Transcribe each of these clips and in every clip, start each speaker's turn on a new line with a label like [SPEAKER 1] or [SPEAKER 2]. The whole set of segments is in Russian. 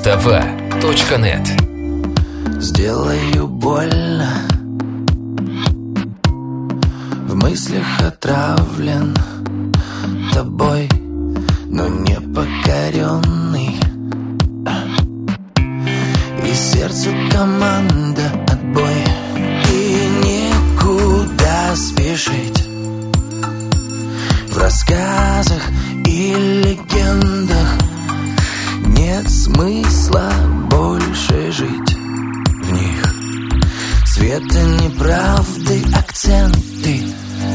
[SPEAKER 1] Муз-ТВ.нет.
[SPEAKER 2] Сделаю больно, в мыслях отравлен тобой, но не покоренный. И сердцу команда отбой, и некуда спешить. В рассказах и легендах нет смысла больше жить в них. Цвета неправды, акценты.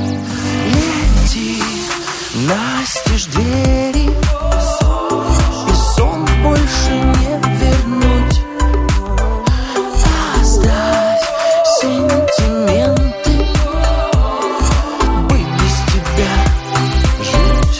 [SPEAKER 2] Лети, настежь двери, и сон больше не вернуть. Оставь сентименты, быть без тебя жуть.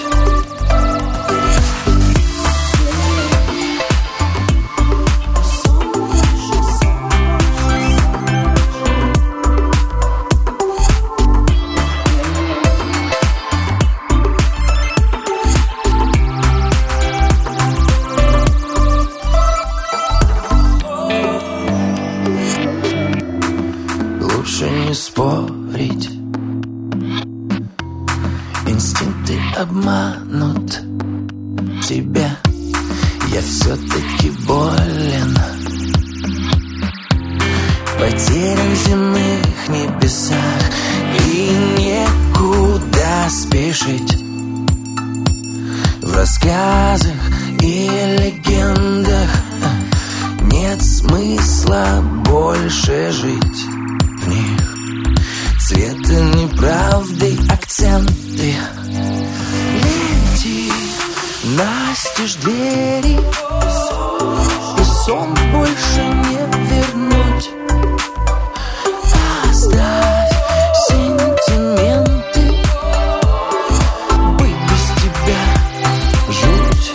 [SPEAKER 2] Лучше не спорить, инстинкты обманут тебя. Я все-таки болен, потерян в земных небесах, и некуда спешить. В рассказах и легендах нет смысла больше жить в них. Цвета неправды, акценты. Лети, настежь двери, и сон больше не вернуть. Оставь сентименты, быть без тебя жуть.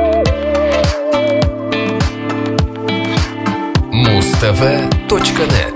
[SPEAKER 1] Муз-ТВ.нет.